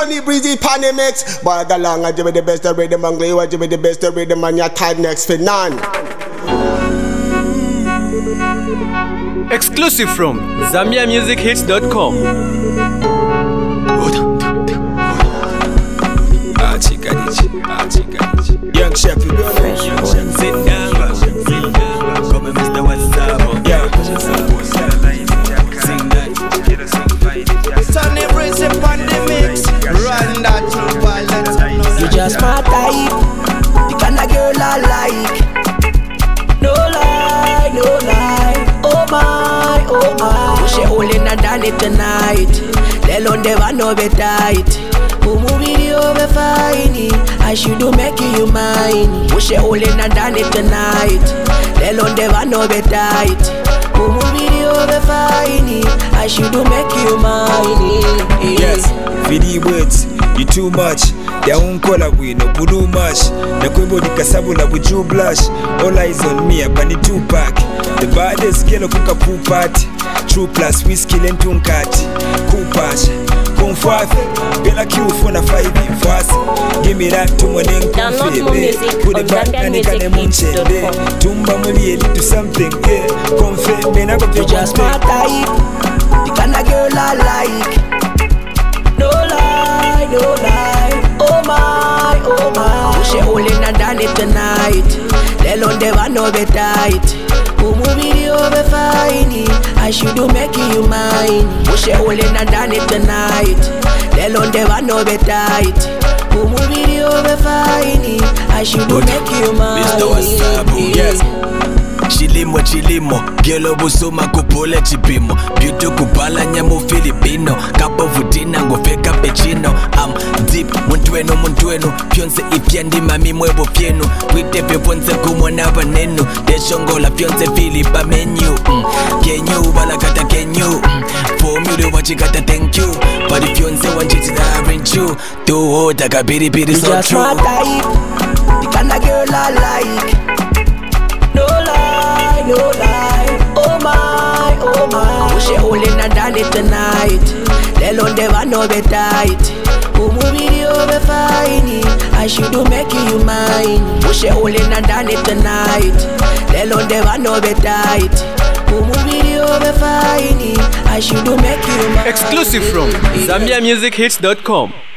Sunny Breezy Panimix. But along, I give it the best of rhythm and glue. I give it the best of rhythm and your time next for none. Exclusive from ZambiaMusicHits.com. Young Sheffield, sit down, come and Mr. WhatsApp. Sing that. Sunny Breezy on the mix. Run that through violence. You just my type, the kind of girl I like. No lie, no lie. Oh my, oh my. She holding and done it tonight. They don't never know be tight. Who movie over fine? I should do make you mine. She holding and done it tonight. They don't never know be tight. Who movie over fine? I should do make you mine. Yes, video words, you too much. Their own color we no blue much. The kwebo di kasabula with you blush. All eyes on me, up on the 2-pack. The baddest girl kuka pool party. True plus whiskey and tunkati. Cool patch. Comfort. Bella Q for na 5 in fast. Give me that to money and comfort. Put it back and it can munche. Tumba muli do something. Yeah, comfort. Me na go you just my type. The kind of girl I like. No lie, no lie. Oh my, oh my. She holding and done it tonight. They don't never know be tight. Who movie over fine? I should do make you mine. She holding and done it tonight. They don't never know be tight. Who movie over fine? I should do make you mine. Mr. WhatsApp, yes. Chilimo, girl busuma kupule chipimo. Beauty kupala nyamo Filipino. Kapo vutina ngofeka pechino. I'm deep, muntwenu. Pionse ifyendi mami mwebo fienu. Wite peponse kumona vanenu. Deshongola pionse Filipa menu. Kenyu, balakata kenyu. Formula wachikata thank you. But if pionse wanchiti na aren't you. Do taka piri so just true. my type. The kind of girl I like. No lie, no lie. Oh my, oh my. She holding and done it tonight. They don't never know be tight. Who movie over fine? I should do make you mine. She holding and done it tonight. They don't never know be tight. Who movie over fine? I should do make you mine. Exclusive from ZambiaMusicHits.com.